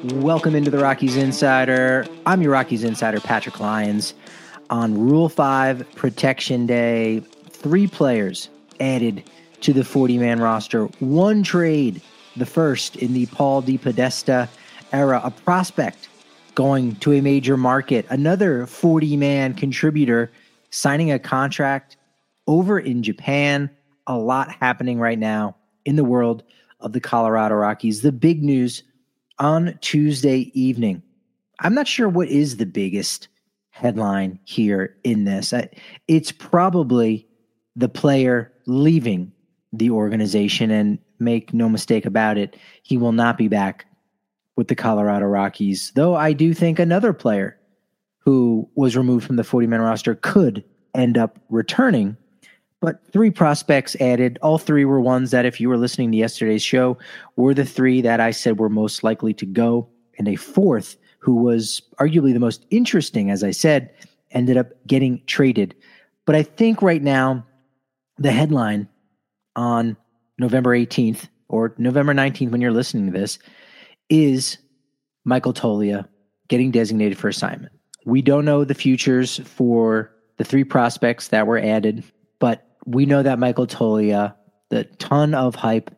Welcome into the Rockies Insider. I'm your Rockies Insider, Patrick Lyons. On Rule 5 Protection Day, 3 players added to the 40-man roster. 1 trade, the first in the Paul DePodesta era. A prospect going to a major market. Another 40-man contributor signing a contract over in Japan. A lot happening right now in the world of the Colorado Rockies. The big news on Tuesday evening. I'm not sure what is the biggest headline here in this. It's probably the player leaving the organization, and make no mistake about it, he will not be back with the Colorado Rockies. Though I do think another player who was removed from the 40-man roster could end up returning. But 3 prospects added. All 3 were ones that, if you were listening to yesterday's show, were the 3 that I said were most likely to go. And a 4th, who was arguably the most interesting, as I said, ended up getting traded. But I think right now, the headline on November 18th or November 19th, when you're listening to this, is Michael Toglia getting designated for assignment. We don't know the futures for the 3 prospects that were added, but we know that Michael Toglia, the ton of hype,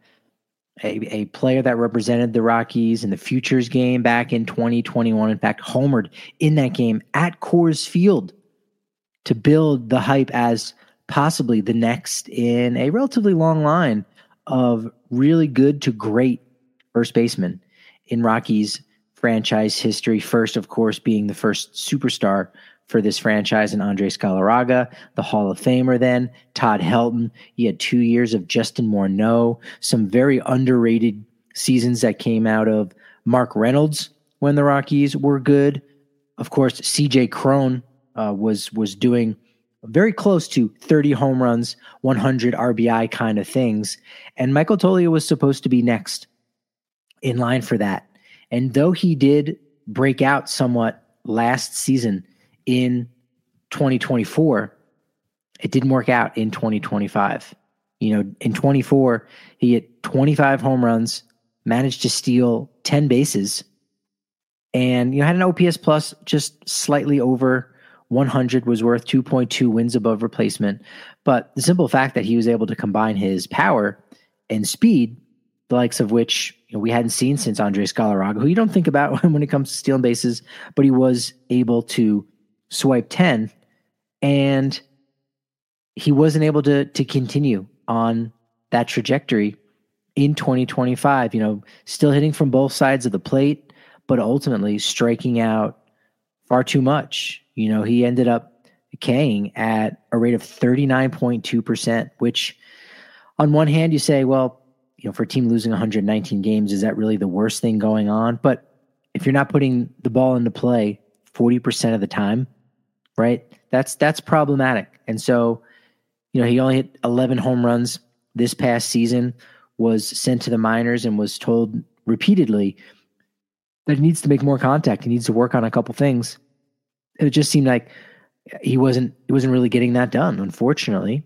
a player that represented the Rockies in the futures game back in 2021, in fact, homered in that game at Coors Field to build the hype as possibly the next in a relatively long line of really good to great first basemen in Rockies franchise history. First, of course, being the first superstar for this franchise in Andres Galarraga, the Hall of Famer then, Todd Helton. He had 2 years of Justin Morneau, some very underrated seasons that came out of Mark Reynolds when the Rockies were good. Of course, C.J. Cron was doing very close to 30 home runs, 100 RBI kind of things. And Michael Toglia was supposed to be next in line for that. And though he did break out somewhat last season, in 2024, it didn't work out in 2025. You know, in 24, he hit 25 home runs, managed to steal 10 bases, and had an OPS plus just slightly over 100, was worth 2.2 wins above replacement. But the simple fact that he was able to combine his power and speed, the likes of which we hadn't seen since Andres Galarraga, who you don't think about when it comes to stealing bases, but he was able to swipe 10, and he wasn't able to continue on that trajectory in 2025, still hitting from both sides of the plate, but ultimately striking out far too much. He ended up decaying at a rate of 39.2%, which on one hand you say, well, for a team losing 119 games, is that really the worst thing going on? But if you're not putting the ball into play 40% of the time, right? That's problematic. And so, he only hit 11 home runs this past season, was sent to the minors, and was told repeatedly that he needs to make more contact. He needs to work on a couple things. It just seemed like he wasn't really getting that done, unfortunately.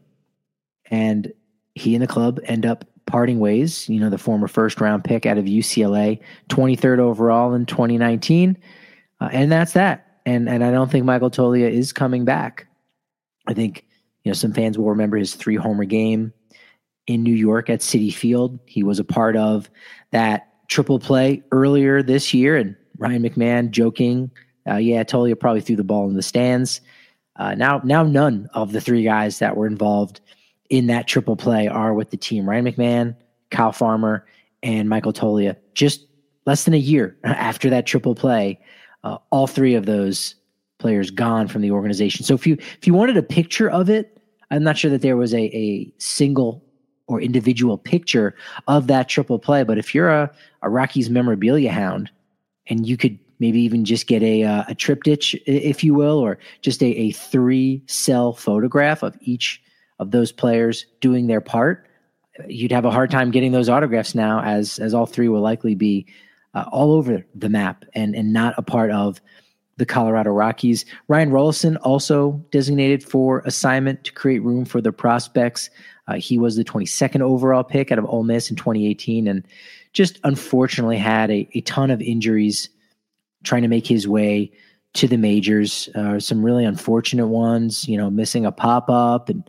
And he and the club end up parting ways. The former first-round pick out of UCLA, 23rd overall in 2019. And that's that. And I don't think Michael Toglia is coming back. I think, some fans will remember his 3-homer game in New York at Citi Field. He was a part of that triple play earlier this year, and Ryan McMahon joking, Toglia probably threw the ball in the stands. Now none of the 3 guys that were involved in that triple play are with the team. Ryan McMahon, Kyle Farmer, and Michael Toglia. Just less than a year after that triple play, all 3 of those players gone from the organization. So if you wanted a picture of it, I'm not sure that there was a single or individual picture of that triple play, but if you're a Rockies memorabilia hound, and you could maybe even just get a triptych, if you will, or just a 3-cell photograph of each of those players doing their part, you'd have a hard time getting those autographs now, as all 3 will likely be all over the map and not a part of the Colorado Rockies. Ryan Rollison also designated for assignment to create room for the prospects. He was the 22nd overall pick out of Ole Miss in 2018, and just unfortunately had a ton of injuries trying to make his way to the majors. Some really unfortunate ones, missing a pop-up and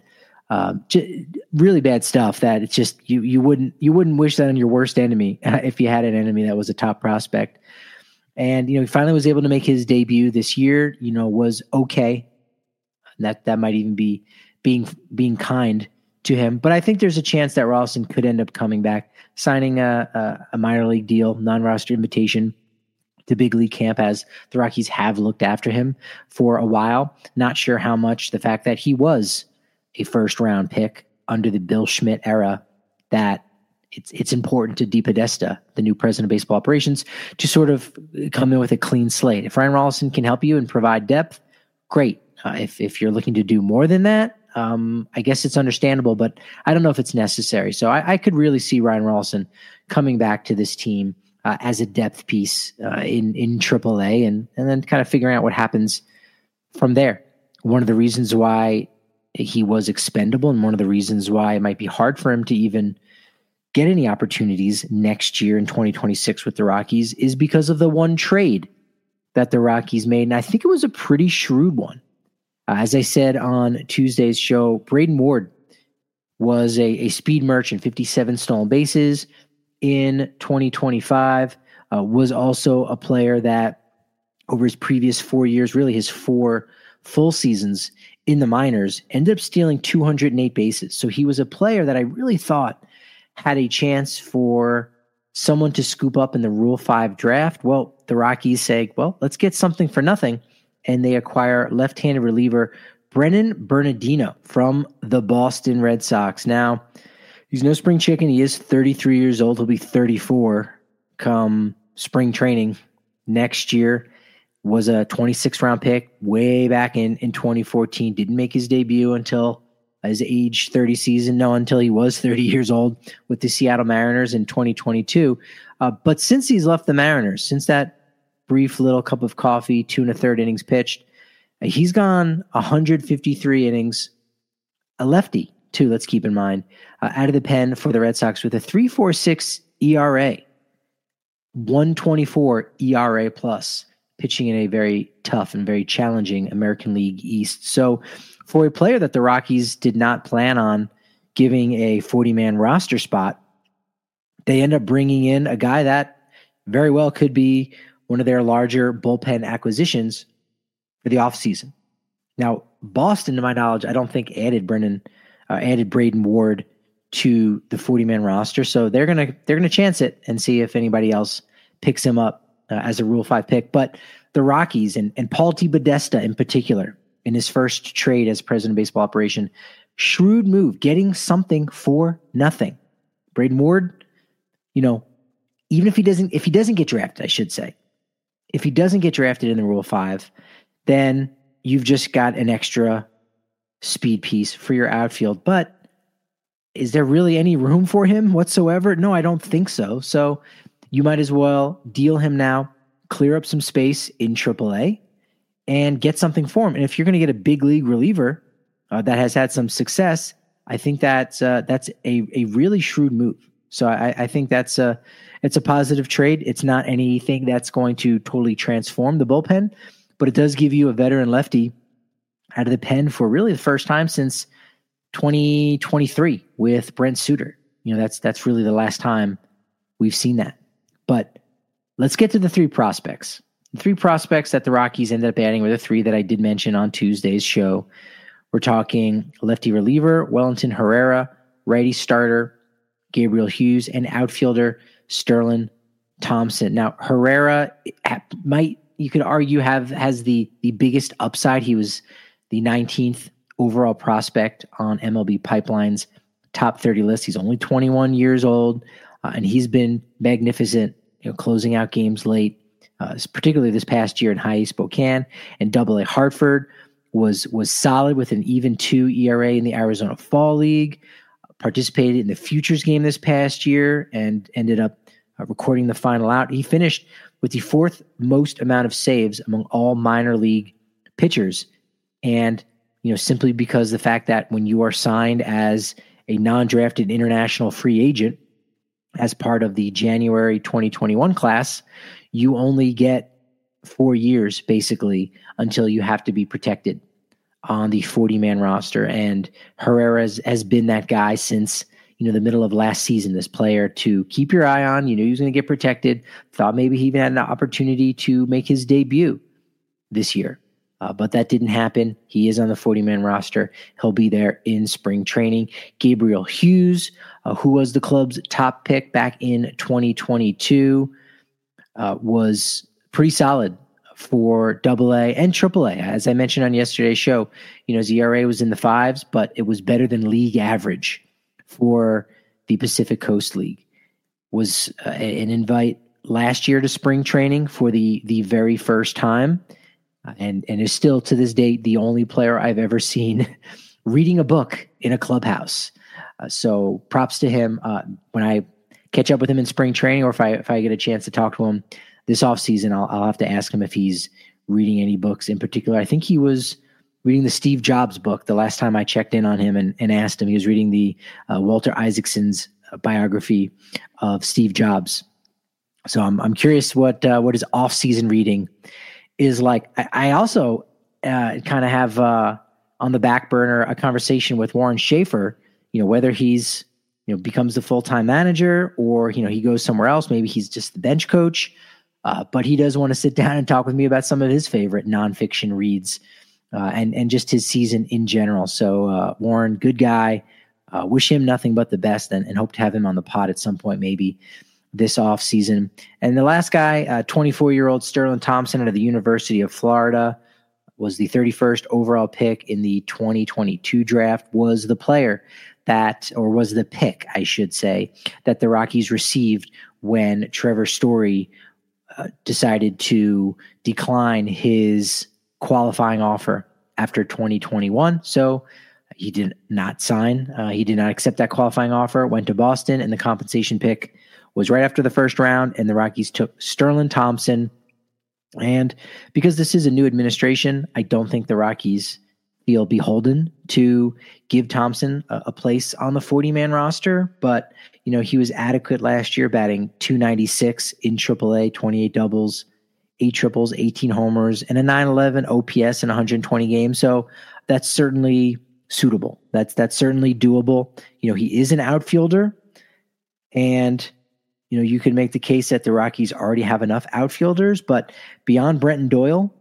really bad stuff that it's just you wouldn't wish that on your worst enemy if you had an enemy that was a top prospect. And he finally was able to make his debut this year. Was okay. That might even be being kind to him. But I think there's a chance that Rolston could end up coming back, signing a minor league deal, non-roster invitation to big league camp, as the Rockies have looked after him for a while. Not sure how much the fact that he was a first-round pick under the Bill Schmidt era, that it's important to DePodesta, the new president of baseball operations, to sort of come in with a clean slate. If Ryan Rolston can help you and provide depth, great. If you're looking to do more than that, I guess it's understandable, but I don't know if it's necessary. So I could really see Ryan Rolston coming back to this team as a depth piece in AAA, and then kind of figuring out what happens from there. One of the reasons why he was expendable, and one of the reasons why it might be hard for him to even get any opportunities next year in 2026 with the Rockies, is because of the one trade that the Rockies made. And I think it was a pretty shrewd one. As I said on Tuesday's show, Braden Ward was a speed merchant, 57 stolen bases in 2025, was also a player that over his previous 4 years, really his 4 full seasons in the minors, ended up stealing 208 bases. So he was a player that I really thought had a chance for someone to scoop up in the Rule 5 draft. Well, the Rockies say, well, let's get something for nothing. And they acquire left-handed reliever Brennan Bernardino from the Boston Red Sox. Now, he's no spring chicken. He is 33 years old. He'll be 34 come spring training next year. Was a 26th-round pick way back in 2014. Didn't make his debut until his age 30 season. No, until he was 30 years old with the Seattle Mariners in 2022. But since he's left the Mariners, since that brief little cup of coffee, 2 1/3 innings pitched, he's gone 153 innings, a lefty too, let's keep in mind, out of the pen for the Red Sox with a 3.46 ERA, 1.24 ERA plus, pitching in a very tough and very challenging American League East. So for a player that the Rockies did not plan on giving a 40-man roster spot, they end up bringing in a guy that very well could be one of their larger bullpen acquisitions for the offseason. Now, Boston, to my knowledge, I don't think added Braden Ward to the 40-man roster, so they're gonna chance it and see if anybody else picks him up as a Rule 5 pick. But the Rockies and Paul DePodesta in particular, in his first trade as president of baseball operation, shrewd move, getting something for nothing. Braden Ward, even if he doesn't get drafted, I should say, if he doesn't get drafted in the Rule 5, then you've just got an extra speed piece for your outfield. But is there really any room for him whatsoever? No, I don't think so. So you might as well deal him now, clear up some space in AAA, and get something for him. And if you're going to get a big league reliever that has had some success, I think that's a really shrewd move. So I think it's a positive trade. It's not anything that's going to totally transform the bullpen, but it does give you a veteran lefty out of the pen for really the first time since 2023 with Brent Suter. That's really the last time we've seen that. But let's get to the 3 prospects. The 3 prospects that the Rockies ended up adding were the 3 that I did mention on Tuesday's show. We're talking lefty reliever Wellington Herrera, righty starter Gabriel Hughes, and outfielder Sterling Thompson. Now, Herrera you could argue has the biggest upside. He was the 19th overall prospect on MLB Pipeline's top 30 list. He's only 21 years old, and he's been magnificent, closing out games late, particularly this past year in High A Spokane and Double-A Hartford. Was solid with an even 2 ERA in the Arizona Fall League. Participated in the Futures game this past year and ended up recording the final out. He finished with the 4th most amount of saves among all minor league pitchers. And, simply because the fact that when you are signed as a non-drafted international free agent as part of the January 2021 class, you only get 4 years basically until you have to be protected on the 40-man roster. And Herrera has been that guy since the middle of last season, this player to keep your eye on. You knew he was going to get protected. Thought maybe he even had an opportunity to make his debut this year. But that didn't happen. He is on the 40-man roster. He'll be there in spring training. Gabriel Hughes, who was the club's top pick back in 2022, was pretty solid for AA and AAA. As I mentioned on yesterday's show, his ERA was in the fives, but it was better than league average for the Pacific Coast League. Was an invite last year to spring training for the very first time, and is still to this date the only player I've ever seen reading a book in a clubhouse. So props to him. When I catch up with him in spring training, or if I get a chance to talk to him this offseason, I'll have to ask him if he's reading any books in particular. I think he was reading the Steve Jobs book the last time I checked in on him and asked him. He was reading the Walter Isaacson's biography of Steve Jobs. So I'm curious what his off-season reading is like. I also kind of have on the back burner a conversation with Warren Schaefer, whether he's becomes the full-time manager or he goes somewhere else. Maybe he's just the bench coach, but he does want to sit down and talk with me about some of his favorite nonfiction reads. And just his season in general. So Warren, good guy. Wish him nothing but the best, and hope to have him on the pod at some point, maybe this off season. And the last guy, 24-year-old Sterling Thompson out of the University of Florida, was the 31st overall pick in the 2022 draft. Was the pick, I should say, that the Rockies received when Trevor Story decided to decline his qualifying offer after 2021. So he did not sign. He did not accept that qualifying offer, went to Boston, and the compensation pick was right after the first round, and the Rockies took Sterling Thompson. And because this is a new administration, I don't think the Rockies feel beholden to give Thompson a place on the 40-man roster, but he was adequate last year, batting .296 in AAA, 28 doubles, 8 triples, 18 homers, and a .911 OPS in 120 games. So that's certainly suitable. That's certainly doable. He is an outfielder, and you could make the case that the Rockies already have enough outfielders, but beyond Brenton Doyle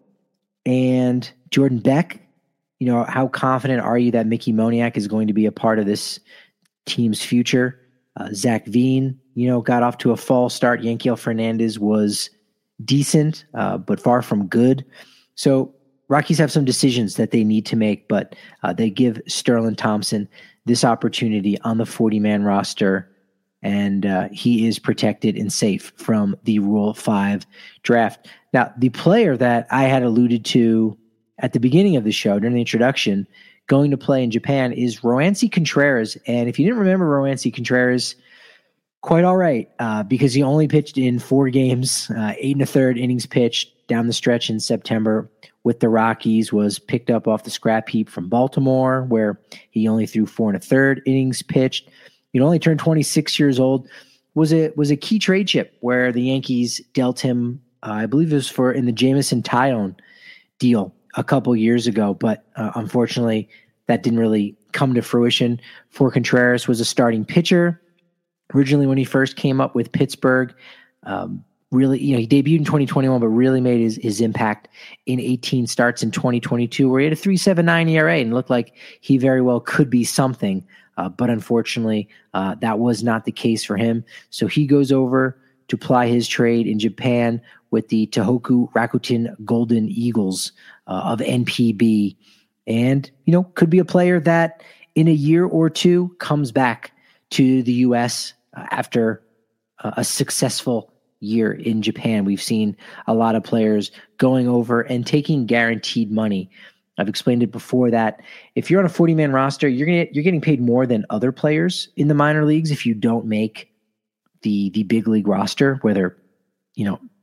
and Jordan Beck, how confident are you that Mickey Moniak is going to be a part of this team's future? Zach Veen, got off to a false start. Yanquiel Fernandez was decent, but far from good. So Rockies have some decisions that they need to make, but they give Sterling Thompson this opportunity on the 40-man roster, and he is protected and safe from the Rule 5 draft. Now, the player that I had alluded to at the beginning of the show during the introduction going to play in Japan is Roansy Contreras. And if you didn't remember Roansy Contreras, quite all right, because he only pitched in 4 games, 8 1/3 innings pitched down the stretch in September with the Rockies, was picked up off the scrap heap from Baltimore, where he only threw 4 1/3 innings pitched. He only turned 26 years old. Was a key trade chip where the Yankees dealt him, I believe it was in the Jameson Taillon deal a couple years ago, but unfortunately that didn't really come to fruition. For Contreras was a starting pitcher. Originally, when he first came up with Pittsburgh, really, he debuted in 2021, but really made his impact in 18 starts in 2022, where he had a 3.79 ERA and looked like he very well could be something. But unfortunately, that was not the case for him. So he goes over to ply his trade in Japan with the Tohoku Rakuten Golden Eagles of NPB, and could be a player that in a year or two comes back to the U.S. After a successful year in Japan. We've seen a lot of players going over and taking guaranteed money. I've explained it before that if you're on a 40-man roster, you're getting paid more than other players in the minor leagues if you don't make the big league roster, whether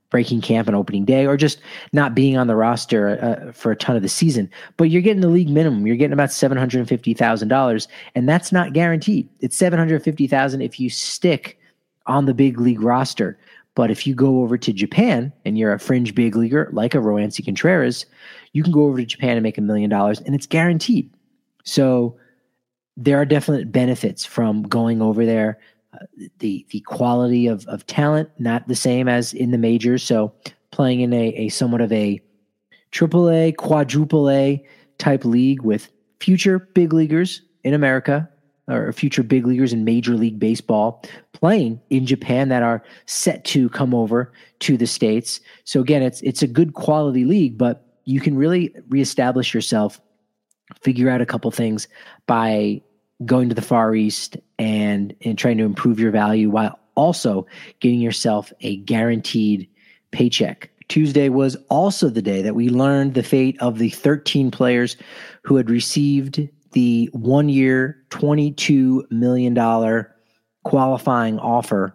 breaking camp on opening day, or just not being on the roster for a ton of the season. But you're getting the league minimum. You're getting about $750,000, and that's not guaranteed. It's $750,000 if you stick on the big league roster. But if you go over to Japan and you're a fringe big leaguer like a Roansy Contreras, you can go over to Japan and make $1 million, and it's guaranteed. So there are definite benefits from going over there. The quality of talent, not the same as in the majors. So playing in a somewhat of a triple A, quadruple A type league with future big leaguers in America, or future big leaguers in Major League Baseball playing in Japan that are set to come over to the States. So again, it's a good quality league, but you can really reestablish yourself, figure out a couple things by going to the Far East and trying to improve your value while also getting yourself a guaranteed paycheck. Tuesday was also the day that we learned the fate of the 13 players who had received the 1-year, $22 million qualifying offer,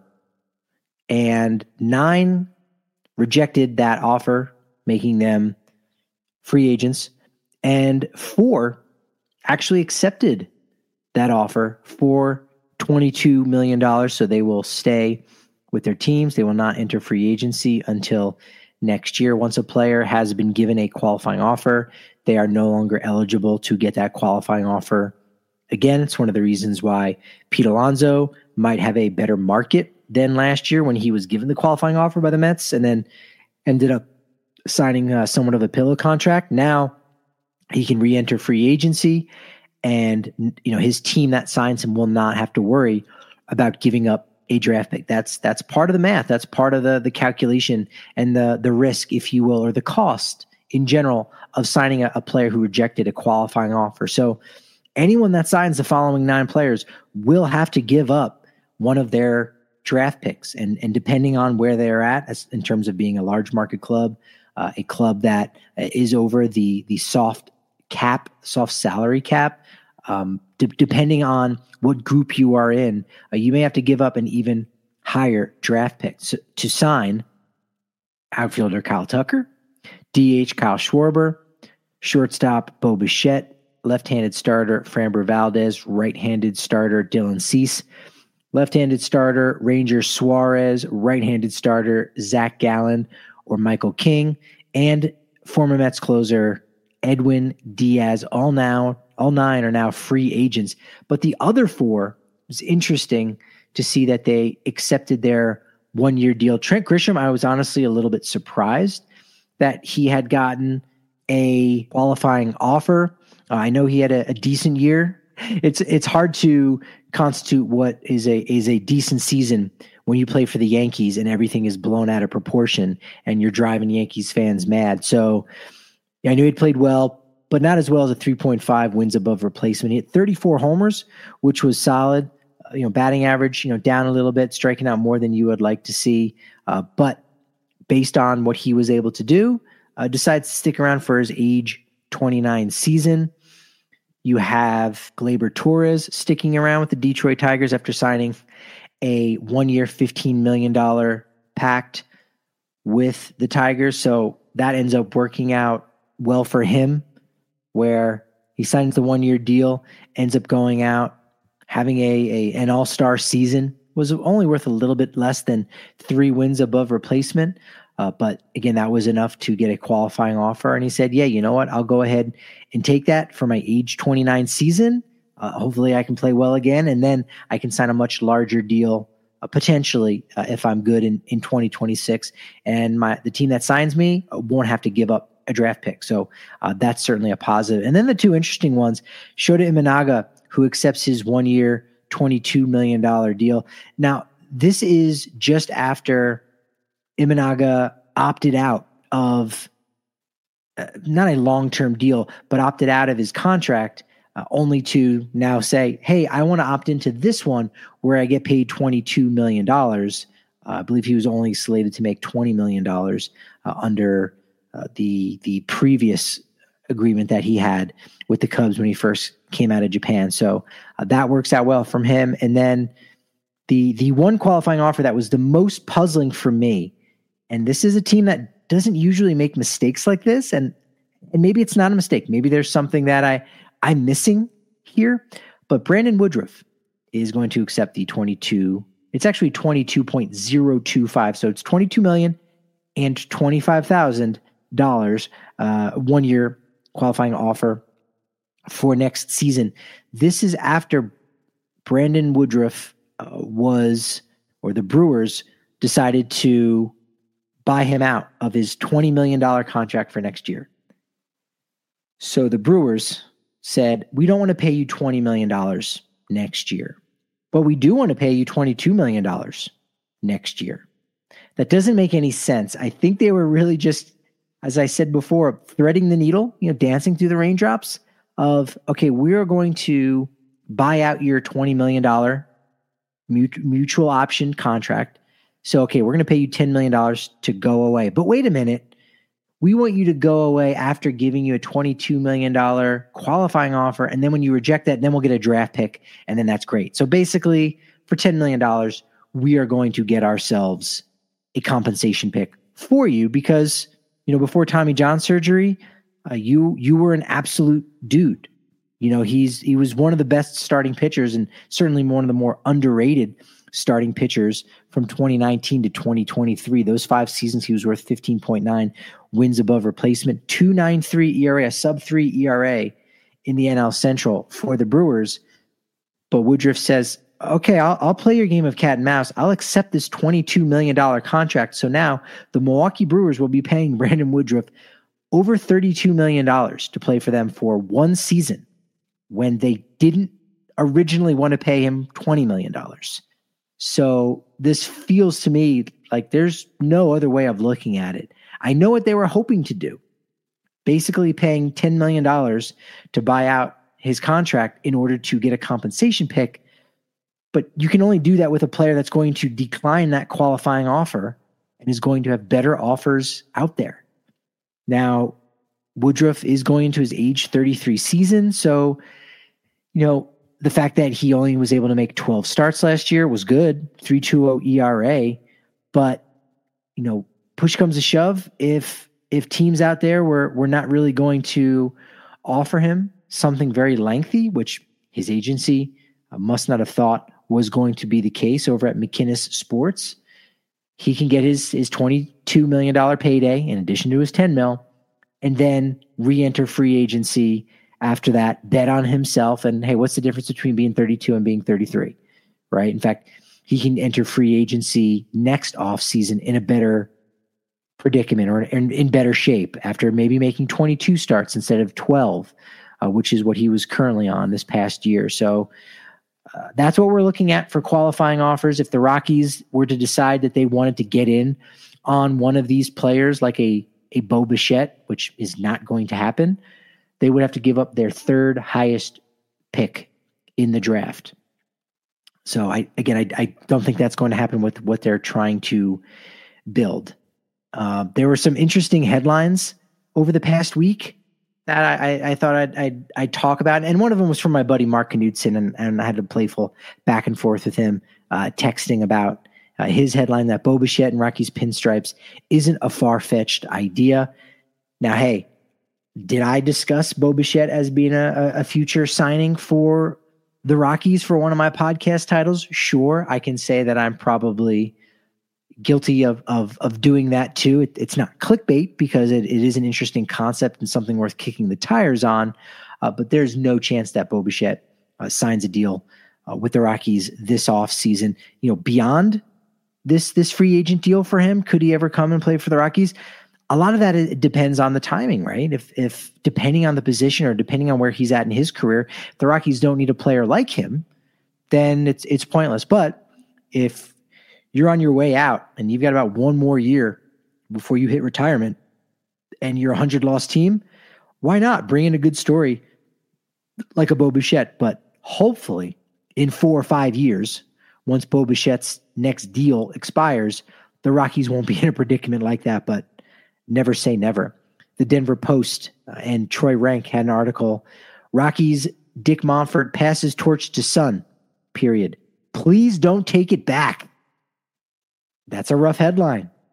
and 9 rejected that offer, making them free agents, and 4 actually accepted that offer for $22 million. So they will stay with their teams. They will not enter free agency until next year. Once a player has been given a qualifying offer, they are no longer eligible to get that qualifying offer again. It's one of the reasons why Pete Alonso might have a better market than last year when he was given the qualifying offer by the Mets and then ended up signing somewhat of a pillow contract. Now he can re-enter free agency, and his team that signs him will not have to worry about giving up a draft pick. That's part of the math. That's part of the calculation and the risk, if you will, or the cost in general of signing a player who rejected a qualifying offer. So anyone that signs the following 9 players will have to give up one of their draft picks. And depending on where they're at as in terms of being a large market club, a club that is over the soft salary cap, depending on what group you are in, you may have to give up an even higher draft pick to sign outfielder Kyle Tucker, DH Kyle Schwarber, shortstop Bo Bichette, left-handed starter Framber Valdez, right-handed starter Dylan Cease, left-handed starter Ranger Suarez, right-handed starter Zach Gallen or Michael King, and former Mets closer Edwin Diaz. All 9 are now free agents. But the other 4, was interesting to see that they accepted their 1-year deal. Trent Grisham, I was honestly a little bit surprised that he had gotten a qualifying offer. I know he had a decent year. It's hard to constitute what is a decent season when you play for the Yankees and everything is blown out of proportion and you're driving Yankees fans mad. So I knew he'd played well, but not as well as a 3.5 wins above replacement. He hit 34 homers, which was solid. Batting average, down a little bit, striking out more than you would like to see. But based on what he was able to do, decides to stick around for his age 29 season. You have Gleyber Torres sticking around with the Detroit Tigers after signing a 1-year, $15 million pact with the Tigers. So that ends up working out well for him, where he signs the 1-year deal, ends up going out, having an all-star season, was only worth a little bit less than 3 wins above replacement. But again, that was enough to get a qualifying offer. And he said, yeah, you know what? I'll go ahead and take that for my age 29 season. Hopefully I can play well again. And then I can sign a much larger deal, potentially, if I'm good in 2026. And the team that signs me won't have to give up a draft pick. So that's certainly a positive. And then the 2 interesting ones, Shota Imanaga, who accepts his 1-year, $22 million deal. Now, this is just after Imanaga opted out of not a long-term deal, but opted out of his contract, only to now say, hey, I want to opt into this one where I get paid $22 million. I believe he was only slated to make $20 million under the previous agreement that he had with the Cubs when he first came out of Japan. So that works out well from him. And then the one qualifying offer that was the most puzzling for me And this is a team that doesn't usually make mistakes like this. And maybe it's not a mistake. Maybe there's something that I'm missing here. But Brandon Woodruff is going to accept the 22. It's actually 22.025. So it's $22 million and $25,000 1-year qualifying offer for next season. This is after Brandon Woodruff the Brewers decided to buy him out of his $20 million contract for next year. So the Brewers said, we don't want to pay you $20 million next year, but we do want to pay you $22 million next year. That doesn't make any sense. I think they were really just, as I said before, threading the needle, dancing through the raindrops of, okay, we are going to buy out your $20 million mutual option contract. So, okay, we're going to pay you $10 million to go away. But wait a minute. We want you to go away after giving you a $22 million qualifying offer. And then when you reject that, then we'll get a draft pick. And then that's great. So basically, for $10 million, we are going to get ourselves a compensation pick for you because, before Tommy John surgery, you were an absolute dude. He was one of the best starting pitchers and certainly one of the more underrated starting pitchers from 2019 to 2023. Those 5 seasons, he was worth 15.9 wins above replacement, 2.93 ERA, a sub-3 ERA in the NL Central for the Brewers. But Woodruff says, okay, I'll play your game of cat and mouse. I'll accept this $22 million contract. So now the Milwaukee Brewers will be paying Brandon Woodruff over $32 million to play for them for 1 season when they didn't originally want to pay him $20 million. So this feels to me like there's no other way of looking at it. I know what they were hoping to do, basically paying $10 million to buy out his contract in order to get a compensation pick. But you can only do that with a player that's going to decline that qualifying offer and is going to have better offers out there. Now, Woodruff is going into his age 33 season. So, the fact that he only was able to make 12 starts last year was good, 3.20 ERA. But, push comes to shove. If teams out there were not really going to offer him something very lengthy, which his agency must not have thought was going to be the case over at McKinnis Sports, he can get his $22 million payday in addition to his $10 million, and then re-enter free agency after that, bet on himself. And hey, what's the difference between being 32 and being 33, right? In fact, he can enter free agency next offseason in a better predicament or in better shape after maybe making 22 starts instead of 12, which is what he was currently on this past year. So that's what we're looking at for qualifying offers. If the Rockies were to decide that they wanted to get in on one of these players like a Bo Bichette, which is not going to happen, they would have to give up their 3rd highest pick in the draft. So I don't think that's going to happen with what they're trying to build. There were some interesting headlines over the past week that I thought I'd talk about. And one of them was from my buddy Mark Knudsen, and I had a playful back and forth with him, texting about his headline that Bo Bichette and Rockies pinstripes isn't a far-fetched idea. Now, hey, did I discuss Bo Bichette as being a future signing for the Rockies for one of my podcast titles? Sure, I can say that I'm probably guilty of doing that too. It's not clickbait because it is an interesting concept and something worth kicking the tires on. But there's no chance that Bo Bichette signs a deal with the Rockies this offseason. Beyond this free agent deal for him, could he ever come and play for the Rockies? A lot of that it depends on the timing, right? If depending on the position or depending on where he's at in his career, if the Rockies don't need a player like him, then it's pointless. But if you're on your way out and you've got about one more year before you hit retirement and you're a 100-loss team, why not bring in a good story like a Bo Bichette? But hopefully in 4 or 5 years, once Bo Bichette's next deal expires, the Rockies won't be in a predicament like that, but never say never. The Denver Post and Troy Rank had an article, Rockies Dick Monfort passes torch to Son, period. Please don't take it back. That's a rough headline.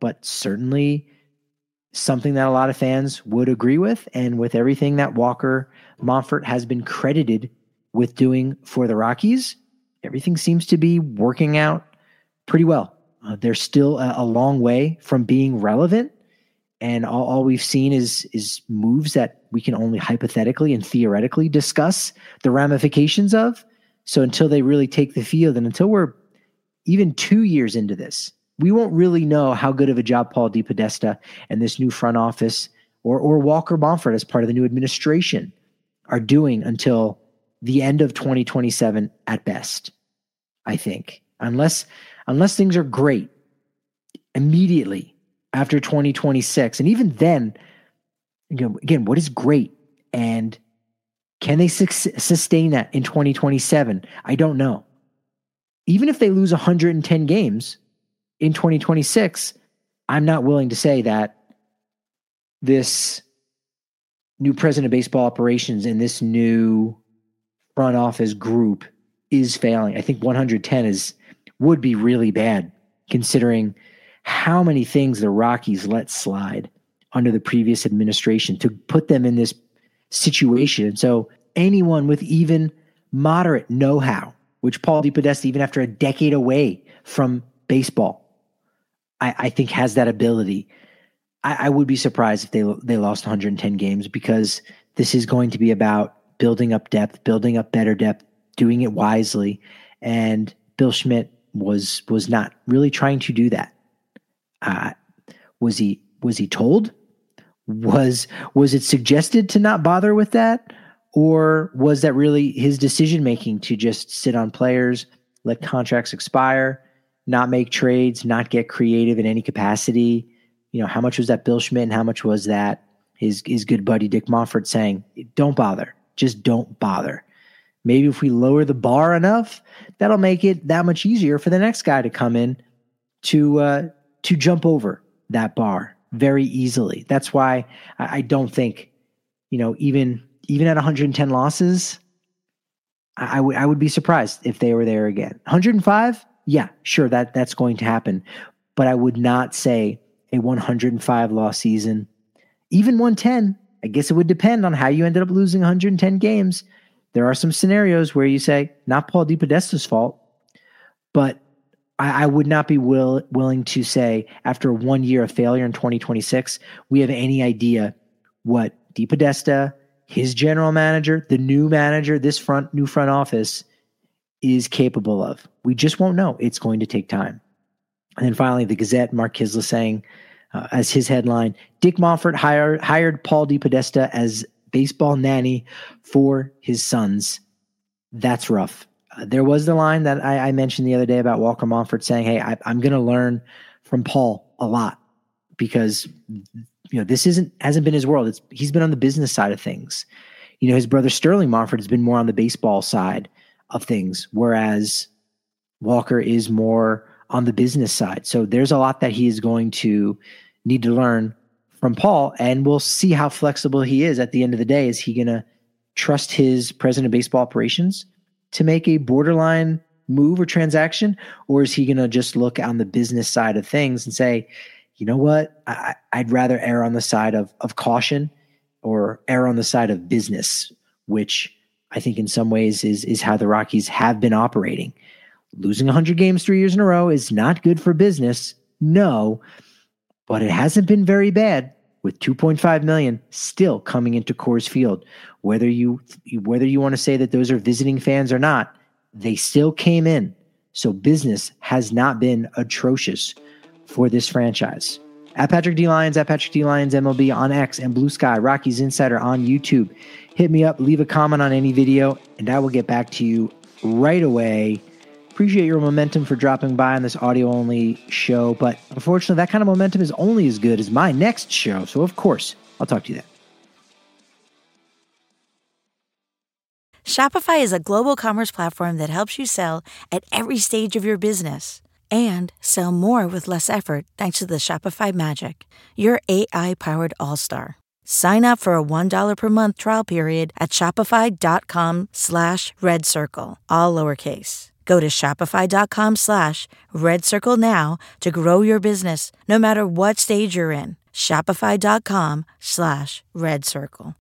but certainly something that a lot of fans would agree with. And with everything that Walker Monfort has been credited with doing for the Rockies, everything seems to be working out pretty well. They're still a long way from being relevant. And all we've seen is moves that we can only hypothetically and theoretically discuss the ramifications of. So until they really take the field, and until we're even 2 years into this, we won't really know how good of a job Paul DePodesta and this new front office or Walker Monfort as part of the new administration are doing until the end of 2027 at best, I think. Unless things are great immediately after 2026. And even then, again, what is great? And can they sustain that in 2027? I don't know. Even if they lose 110 games in 2026, I'm not willing to say that this new president of baseball operations and this new front office group is failing. I think 110 would be really bad, considering how many things the Rockies let slide under the previous administration to put them in this situation. So anyone with even moderate know-how, which Paul DePodesta, even after a decade away from baseball, I think has that ability. I would be surprised if they lost 110 games, because this is going to be about building up depth, building up better depth, doing it wisely. And Bill Schmidt was not really trying to do that. Was he told? Was it suggested to not bother with that? Or was that really his decision making to just sit on players, let contracts expire, not make trades, not get creative in any capacity? How much was that Bill Schmidt and how much was that his good buddy Dick Monfort saying, don't bother, just don't bother. Maybe if we lower the bar enough, that'll make it that much easier for the next guy to come in to jump over that bar very easily. That's why I don't think, even at 110 losses, I would be surprised if they were there again. 105, yeah, sure, that's going to happen. But I would not say a 105 loss season, even 110. I guess it would depend on how you ended up losing 110 games. There are some scenarios where you say, not Paul DePodesta's fault, but I would not be willing to say after 1 year of failure in 2026, we have any idea what DePodesta, his general manager, the new manager, this new front office is capable of. We just won't know. It's going to take time. And then finally, the Gazette, Mark Kiszla saying, as his headline, Dick Monfort hired Paul DePodesta as baseball nanny for his sons. That's rough. There was the line that I mentioned the other day about Walker Monfort saying, hey, I'm going to learn from Paul a lot, because this hasn't been his world. He's been on the business side of things. His brother Sterling Monfort has been more on the baseball side of things, whereas Walker is more on the business side. So there's a lot that he is going to need to learn from Paul, and we'll see how flexible he is at the end of the day. Is he going to trust his president of baseball operations to make a borderline move or transaction, or is he going to just look on the business side of things and say, you know what, I'd rather err on the side of caution or err on the side of business, which I think in some ways is how the Rockies have been operating. Losing 100 games 3 years in a row is not good for business, no, but it hasn't been very bad with $2.5 million still coming into Coors Field. Whether you want to say that those are visiting fans or not, they still came in. So business has not been atrocious for this franchise. At Patrick D. Lyons, at Patrick D. Lyons MLB on X and Blue Sky, Rockies Insider on YouTube. Hit me up, leave a comment on any video, and I will get back to you right away. Appreciate your momentum for dropping by on this audio-only show, but unfortunately, that kind of momentum is only as good as my next show. So, of course, I'll talk to you then. Shopify is a global commerce platform that helps you sell at every stage of your business and sell more with less effort thanks to the Shopify Magic, your AI-powered all-star. Sign up for a $1 per month trial period at shopify.com/redcircle, all lowercase. Go to shopify.com/redcircle now to grow your business, no matter what stage you're in. Shopify.com/redcircle.